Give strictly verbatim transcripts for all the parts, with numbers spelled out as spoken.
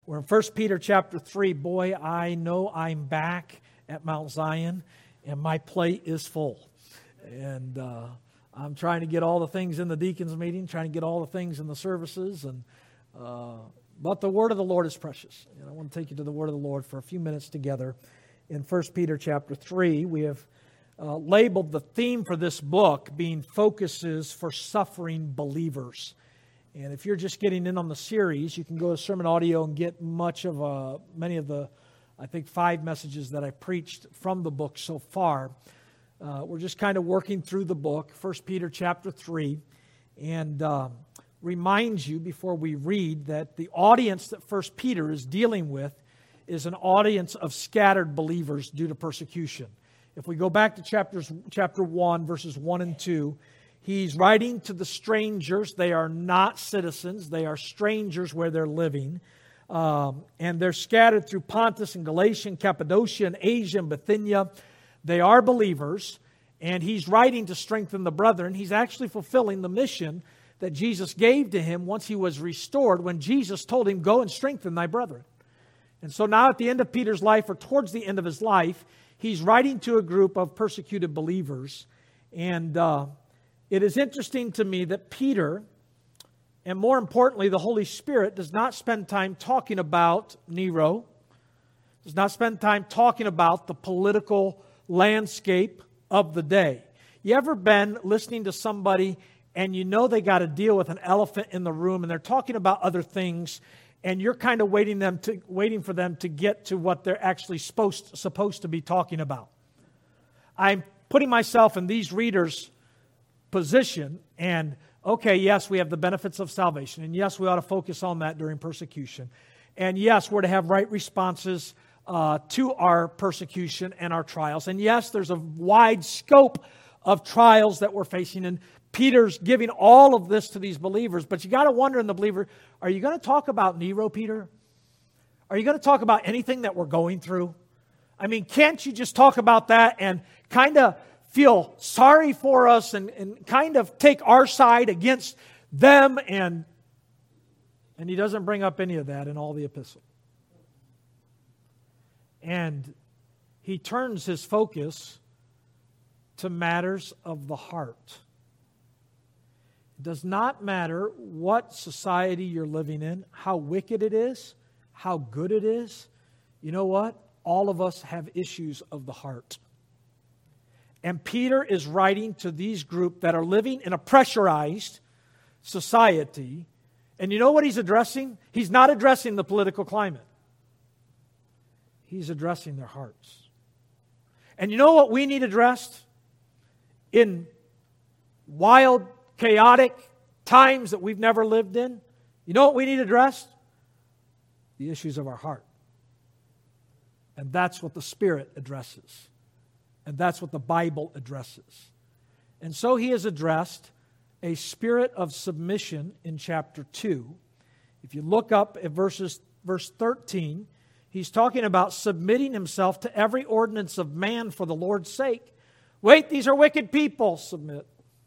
We're in First Peter chapter three. Boy, I know I'm back at Mount Zion, and my plate is full. And uh, I'm trying to get all the things in the deacons meeting, trying to get all the things in the services. And uh, but the word of the Lord is precious. And I want to take you to the word of the Lord for a few minutes together. In First Peter chapter three, we have uh, labeled the theme for this book being Focuses for Suffering Believers. And if you're just getting in on the series, you can go to Sermon Audio and get much of uh, many of the, I think, five messages that I preached from the book so far. Uh, we're just kind of working through the book, First Peter chapter three, and uh, remind you before we read that the audience that First Peter is dealing with is an audience of scattered believers due to persecution. If we go back to chapters, chapter one, verses one and two, he's writing to the strangers. They are not citizens. They are strangers where they're living. Um, and they're scattered through Pontus and Galatia and Cappadocia and Asia and Bithynia. They are believers. And he's writing to strengthen the brethren. He's actually fulfilling the mission that Jesus gave to him once he was restored, when Jesus told him, "Go and strengthen thy brethren." And so now at the end of Peter's life, or towards the end of his life, he's writing to a group of persecuted believers. And Uh, It is interesting to me that Peter, and more importantly, the Holy Spirit, does not spend time talking about Nero, does not spend time talking about the political landscape of the day. You ever been listening to somebody and you know they got to deal with an elephant in the room and they're talking about other things, and you're kind of waiting them to waiting for them to get to what they're actually supposed supposed to be talking about? I'm putting myself in these readers' position, and okay, yes, we have the benefits of salvation, and yes, we ought to focus on that during persecution, and yes, we're to have right responses uh, to our persecution and our trials, and yes, there's a wide scope of trials that we're facing, and Peter's giving all of this to these believers. But you got to wonder in the believer, are you going to talk about Nero, Peter? Are you going to talk about anything that we're going through? I mean, can't you just talk about that and kind of feel sorry for us and, and kind of take our side against them? And, and he doesn't bring up any of that in all the epistle. And he turns his focus to matters of the heart. It does not matter what society you're living in, how wicked it is, how good it is. You know what? All of us have issues of the heart. And Peter is writing to these group that are living in a pressurized society. And you know what he's addressing? He's not addressing the political climate. He's addressing their hearts. And you know what we need addressed in wild, chaotic times that we've never lived in? You know what we need addressed? The issues of our heart. And that's what the Spirit addresses. And that's what the Bible addresses. And so he has addressed a spirit of submission in chapter two. If you look up at verses, verse thirteen, he's talking about submitting himself to every ordinance of man for the Lord's sake. Wait, these are wicked people. Submit.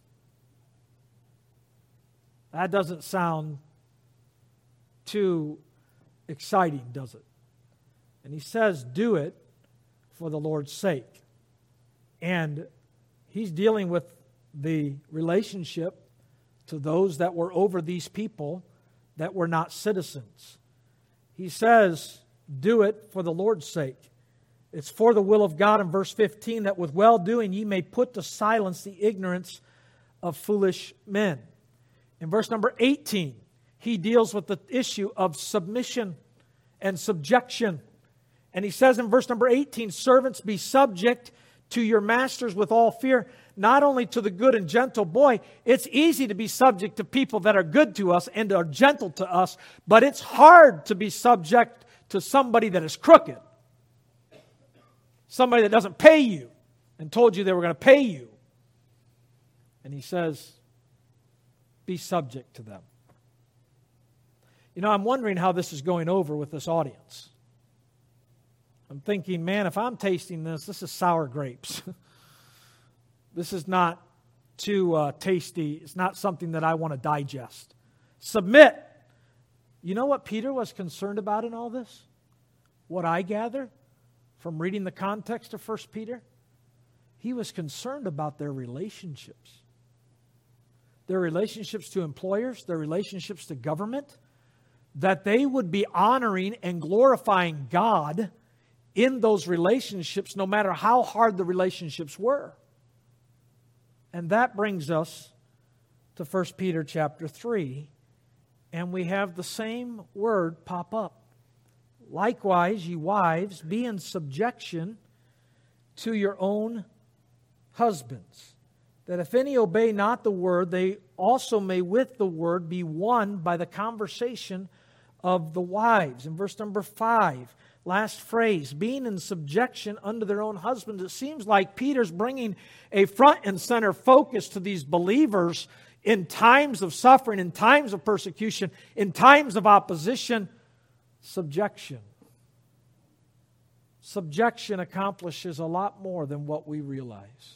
That doesn't sound too exciting, does it? And he says, do it for the Lord's sake. And he's dealing with the relationship to those that were over these people that were not citizens. He says, do it for the Lord's sake. It's for the will of God in verse fifteen, that with well-doing ye may put to silence the ignorance of foolish men. In verse number eighteen, he deals with the issue of submission and subjection. And he says in verse number eighteen, servants, be subject to your masters with all fear, not only to the good and gentle. Boy, it's easy to be subject to people that are good to us and are gentle to us, but it's hard to be subject to somebody that is crooked. Somebody that doesn't pay you and told you they were going to pay you. And he says, be subject to them. You know, I'm wondering how this is going over with this audience. I'm thinking, man, if I'm tasting this, this is sour grapes. This is not too uh, tasty. It's not something that I want to digest. Submit. You know what Peter was concerned about in all this? What I gather from reading the context of First Peter? He was concerned about their relationships. Their relationships to employers, their relationships to government, that they would be honoring and glorifying God in those relationships, no matter how hard the relationships were. And that brings us to First Peter chapter three, and we have the same word pop up. Likewise, ye wives, be in subjection to your own husbands, that if any obey not the word, they also may with the word be won by the conversation of the wives. In verse number five, last phrase, being in subjection unto their own husbands. It seems like Peter's bringing a front and center focus to these believers in times of suffering, in times of persecution, in times of opposition. Subjection. Subjection accomplishes a lot more than what we realize.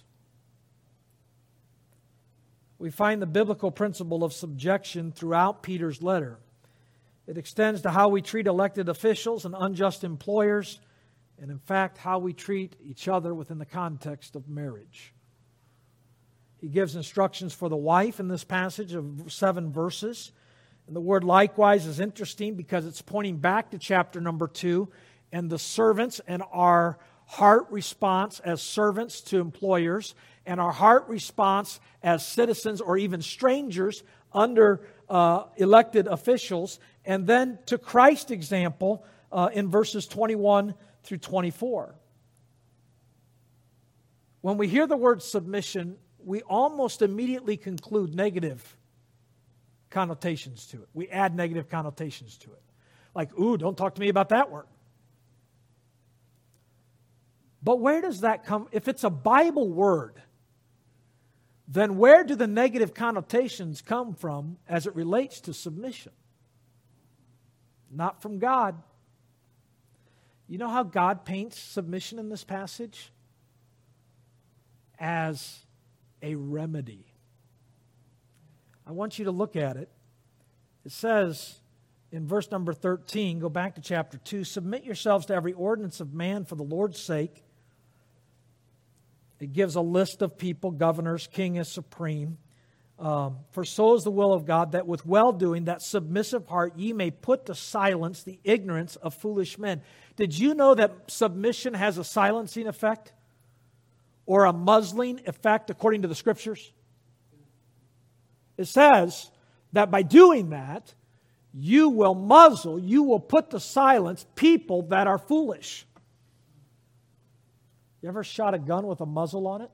We find the biblical principle of subjection throughout Peter's letter. It extends to how we treat elected officials and unjust employers, and in fact, how we treat each other within the context of marriage. He gives instructions for the wife in this passage of seven verses. And the word likewise is interesting because it's pointing back to chapter number two and the servants and our heart response as servants to employers and our heart response as citizens or even strangers under uh, elected officials, and then to Christ's example uh, in verses twenty-one through twenty-four. When we hear the word submission, we almost immediately conclude negative connotations to it. We add negative connotations to it. Like, ooh, don't talk to me about that word. But where does that come? If it's a Bible word, then where do the negative connotations come from as it relates to submission? Not from God. You know how God paints submission in this passage? As a remedy. I want you to look at it. It says in verse number thirteen, go back to chapter two, submit yourselves to every ordinance of man for the Lord's sake. It gives a list of people, governors, king is supreme. Um, for so is the will of God, that with well-doing, that submissive heart, ye may put to silence the ignorance of foolish men. Did you know that submission has a silencing effect? Or a muzzling effect according to the Scriptures? It says that by doing that, you will muzzle, you will put to silence people that are foolish. You ever shot a gun with a muzzle on it?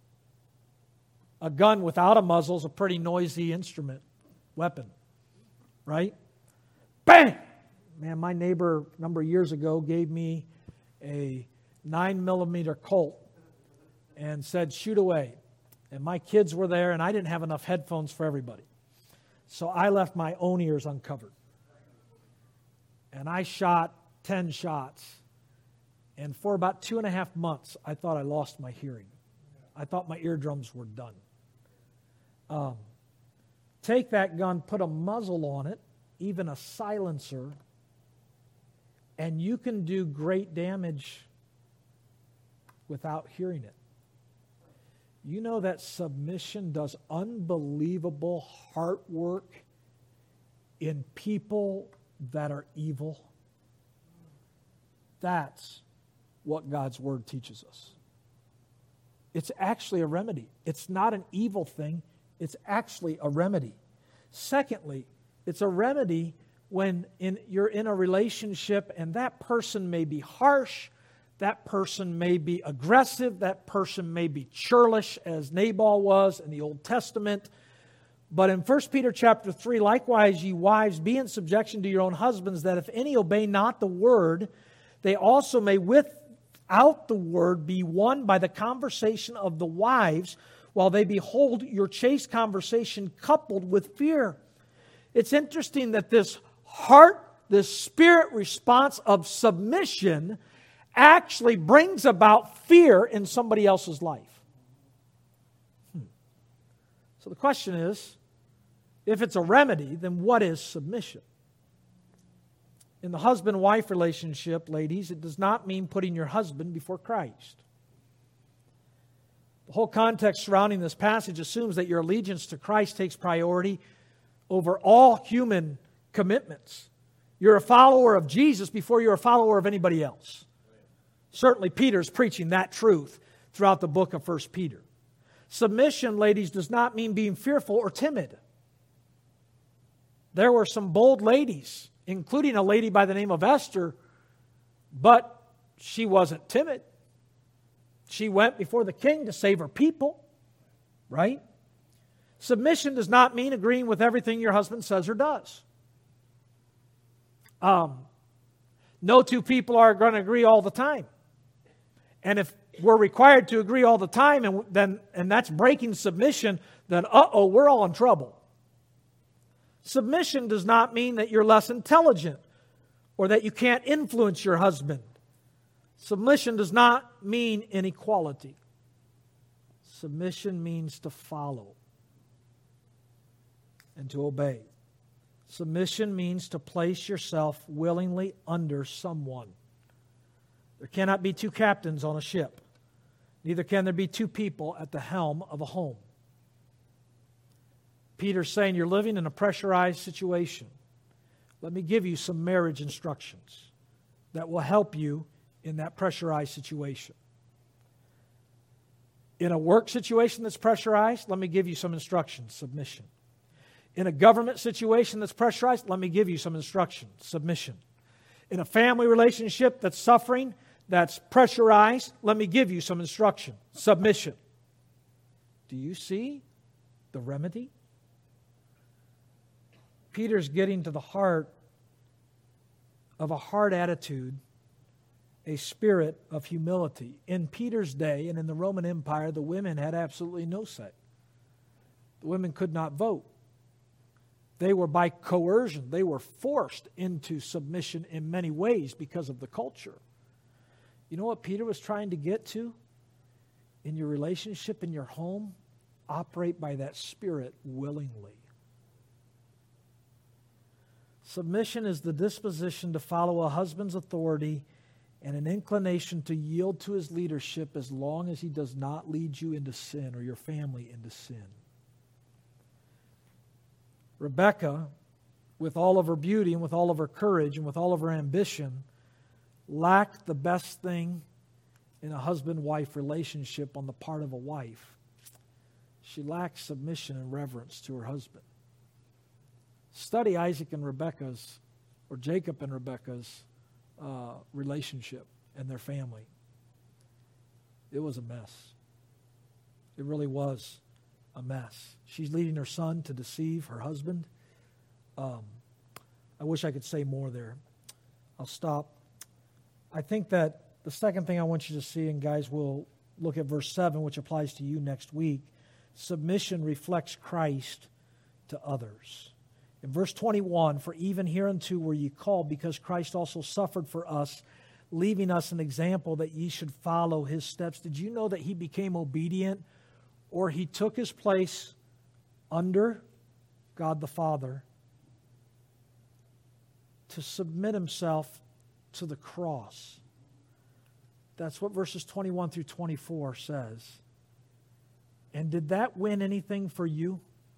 A gun without a muzzle is a pretty noisy instrument, weapon, right? Bang! Man, my neighbor a number of years ago gave me a nine millimeter Colt and said, shoot away. And my kids were there, and I didn't have enough headphones for everybody. So I left my own ears uncovered. And I shot ten shots. And for about two and a half months, I thought I lost my hearing. I thought my eardrums were done. Um, take that gun, put a muzzle on it, even a silencer, and you can do great damage without hearing it. You know that submission does unbelievable heart work in people that are evil? That's what God's Word teaches us. It's actually a remedy. It's not an evil thing. It's actually a remedy. Secondly, it's a remedy when in, you're in a relationship and that person may be harsh, that person may be aggressive, that person may be churlish as Nabal was in the Old Testament. But in First Peter chapter three, likewise, ye wives, be in subjection to your own husbands, that if any obey not the word, they also may without the word be won by the conversation of the wives, while they behold your chaste conversation coupled with fear. It's interesting that this heart, this spirit response of submission actually brings about fear in somebody else's life. Hmm. So the question is, if it's a remedy, then what is submission? In the husband-wife relationship, ladies, it does not mean putting your husband before Christ. The whole context surrounding this passage assumes that your allegiance to Christ takes priority over all human commitments. You're a follower of Jesus before you're a follower of anybody else. Certainly Peter's preaching that truth throughout the book of First Peter. Submission, ladies, does not mean being fearful or timid. There were some bold ladies, including a lady by the name of Esther, but she wasn't timid. She went before the king to save her people, right? Submission does not mean agreeing with everything your husband says or does. Um, no two people are going to agree all the time. And if we're required to agree all the time, and then and that's breaking submission, then uh-oh, we're all in trouble. Submission does not mean that you're less intelligent or that you can't influence your husband. Submission does not mean inequality. Submission means to follow and to obey. Submission means to place yourself willingly under someone. There cannot be two captains on a ship. Neither can there be two people at the helm of a home. Peter's saying you're living in a pressurized situation. Let me give you some marriage instructions that will help you in that pressurized situation. In a work situation that's pressurized, let me give you some instructions, submission. In a government situation that's pressurized, let me give you some instructions, submission. In a family relationship that's suffering, that's pressurized, let me give you some instruction, submission. Do you see the remedy? Peter's getting to the heart of a hard attitude, a spirit of humility. In Peter's day and in the Roman Empire, the women had absolutely no say. The women could not vote. They were by coercion. They were forced into submission in many ways because of the culture. You know what Peter was trying to get to? In your relationship, in your home, operate by that spirit willingly. Submission is the disposition to follow a husband's authority and an inclination to yield to his leadership as long as he does not lead you into sin or your family into sin. Rebekah, with all of her beauty and with all of her courage and with all of her ambition, lacked the best thing in a husband-wife relationship on the part of a wife. She lacked submission and reverence to her husband. Study Isaac and Rebekah's, or Jacob and Rebekah's uh, relationship and their family. It was a mess. It really was a mess. She's leading her son to deceive her husband. Um, I wish I could say more there. I'll stop. I think that the second thing I want you to see, and guys, we'll look at verse seven, which applies to you next week. Submission reflects Christ to others. In verse twenty-one, for even hereunto were ye called, because Christ also suffered for us, leaving us an example that ye should follow his steps. Did you know that he became obedient, or he took his place under God the Father to submit himself to the cross? That's what verses twenty-one through twenty-four says. And did that win anything for you?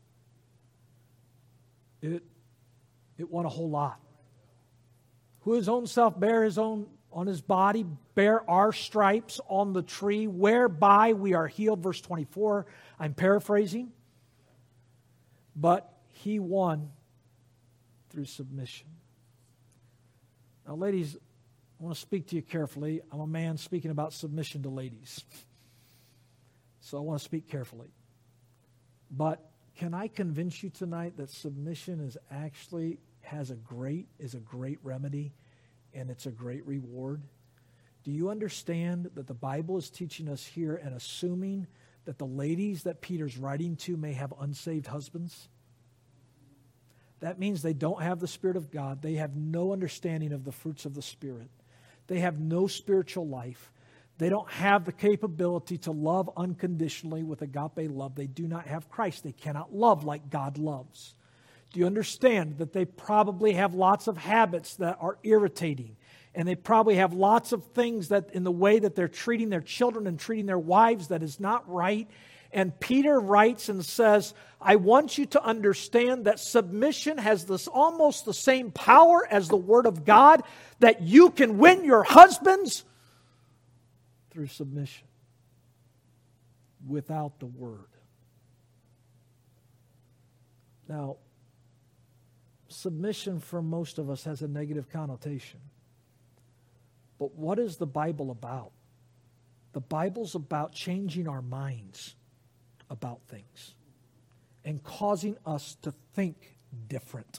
It, it won a whole lot. Who his own self bare his own on his body, bear our stripes on the tree, whereby we are healed. Verse twenty-four, I'm paraphrasing. But he won through submission. Now, ladies, I want to speak to you carefully. I'm a man speaking about submission to ladies. So I want to speak carefully. But can I convince you tonight that submission is actually has a great is a great remedy and it's a great reward? Do you understand that the Bible is teaching us here and assuming that the ladies that Peter's writing to may have unsaved husbands? That means they don't have the Spirit of God. They have no understanding of the fruits of the Spirit. They have no spiritual life. They don't have the capability to love unconditionally with agape love. They do not have Christ. They cannot love like God loves. Do you understand that they probably have lots of habits that are irritating? And they probably have lots of things that in the way that they're treating their children and treating their wives that is not right. And Peter writes and says, I want you to understand that submission has this almost the same power as the Word of God, that you can win your husbands through submission without the Word. Now, submission for most of us has a negative connotation. But what is the Bible about? The Bible's about changing our minds about things and causing us to think different.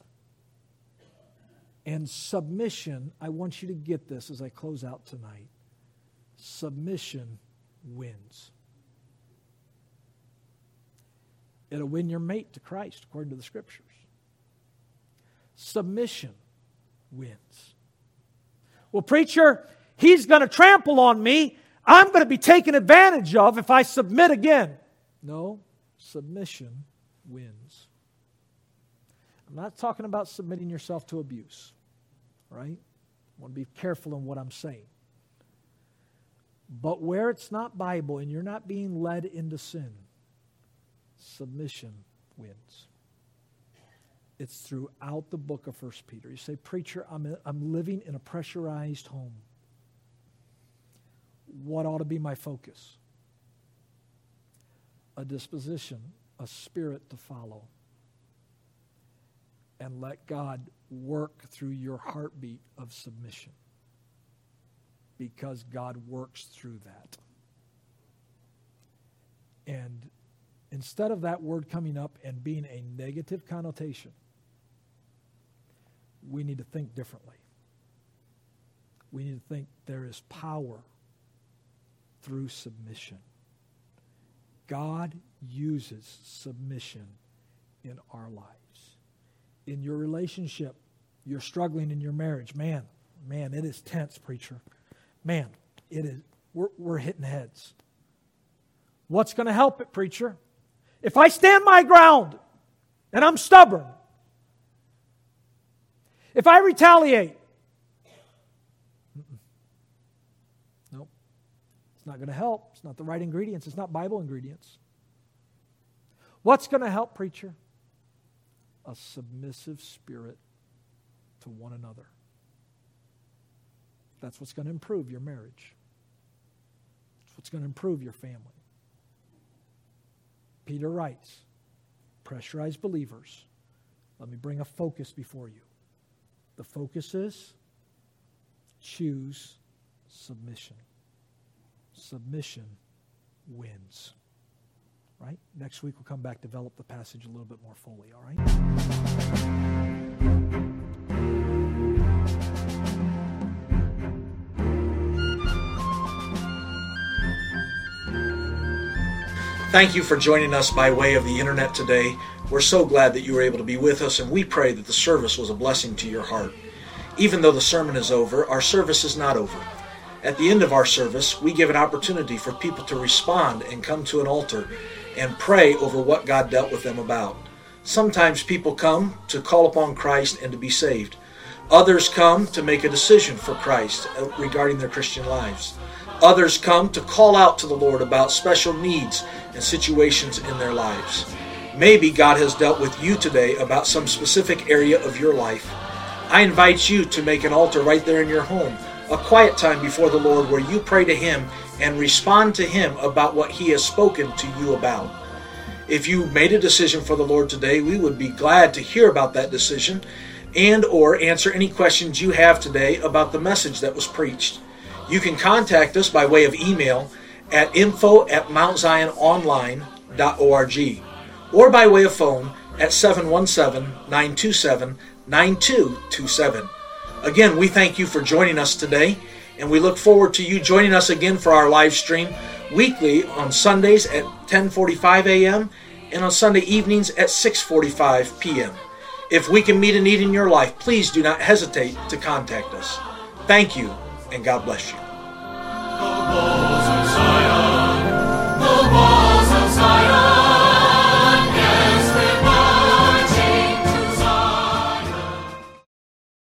And submission, I want you to get this as I close out tonight. Submission wins. It'll win your mate to Christ, according to the Scriptures. Submission wins. Well, preacher, he's going to trample on me. I'm going to be taken advantage of if I submit again. No, submission wins. I'm not talking about submitting yourself to abuse, right? I want to be careful in what I'm saying. But where it's not Bible and you're not being led into sin, submission wins. It's throughout the book of First Peter. You say, preacher, I'm, I'm living in a pressurized home. What ought to be my focus? A disposition, a spirit to follow. And let God work through your heartbeat of submission. Because God works through that. And instead of that word coming up and being a negative connotation, we need to think differently. We need to think there is power through submission. God uses submission in our lives. In your relationship, you're struggling in your marriage. Man, man, it is tense, preacher. Man, it is. We're, we're hitting heads. What's going to help it, preacher? If I stand my ground and I'm stubborn, if I retaliate, nope, it's not going to help. It's not the right ingredients. It's not Bible ingredients. What's going to help, preacher? A submissive spirit to one another. That's what's going to improve your marriage. That's what's going to improve your family. Peter writes, pressurized believers, let me bring a focus before you. The focus is choose submission. Submission wins. Right? Next week we'll come back, develop the passage a little bit more fully, all right? Thank you for joining us by way of the internet today. We're so glad that you were able to be with us, and we pray that the service was a blessing to your heart. Even though the sermon is over, our service is not over. At the end of our service, we give an opportunity for people to respond and come to an altar and pray over what God dealt with them about. Sometimes people come to call upon Christ and to be saved. Others come to make a decision for Christ regarding their Christian lives. Others come to call out to the Lord about special needs and situations in their lives. Maybe God has dealt with you today about some specific area of your life. I invite you to make an altar right there in your home, a quiet time before the Lord where you pray to Him and respond to Him about what He has spoken to you about. If you made a decision for the Lord today, we would be glad to hear about that decision and or answer any questions you have today about the message that was preached. You can contact us by way of email at info at mount zion online dot org or by way of phone at seven one seven, nine two seven, nine two two seven. Again, we thank you for joining us today, and we look forward to you joining us again for our live stream weekly on Sundays at ten forty-five a.m. and on Sunday evenings at six forty-five p.m. If we can meet a need in your life, please do not hesitate to contact us. Thank you, and God bless you.